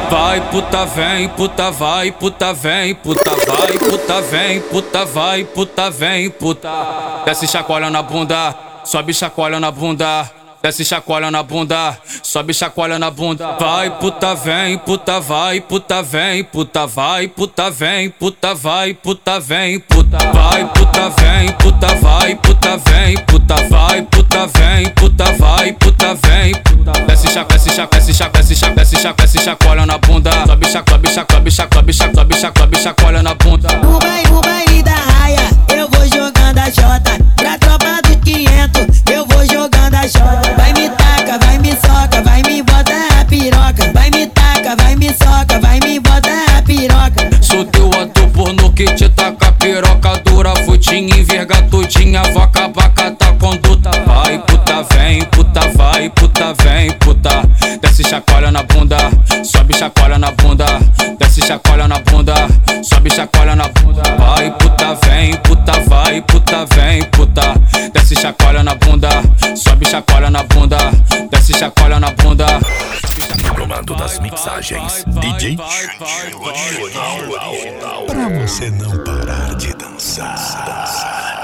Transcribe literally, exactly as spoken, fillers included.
Vai puta vem, puta vai, puta vem, puta vai, puta vem, puta vai, puta vem, puta. Desce chacoalha na bunda, sobe chacoalha na bunda. Desce chacoalha na bunda, sobe chacoalha na bunda. Vai puta vem, puta vai, puta vem, puta vai, puta vem, puta vai, puta vem, puta. Vai puta vem, puta vai, puta vem, puta vai, puta vem, puta vai, puta vem, puta. Desce chacoalha, desce chacoalha, desce chacoalha, desce chacoalha, desce chacoalha, desce chacoalha na bunda. Sobe chacoalha, sobe chacoalha, sobe chacoalha, sobe chacoalha, sobe chacoalha na bunda. No baile, no baile da raia, eu vou jogando a jota. Pra tropa do quinhentos, eu vou jogando a jota. Vai me taca, vai me soca, vai me bota a piroca. Vai me taca, vai me soca, vai me bota a piroca. Sou teu ator pornô que te taca piroca dura, futinha, enverga tudinha, vaca, vaca, tá conduta. Vai puta vem, puta vai, puta vem, puta. Desce chacoalha na bunda, sobe chacoalha na bunda. Desce chacoalha na bunda, sobe chacoalha na bunda. Vai puta vem, puta vai, puta vem, puta. Desce chacoalha na bunda, sobe chacoalha na bunda. Desce chacoalha na bunda. No comando das mixagens, D J Original. Pra você não parar de dançar.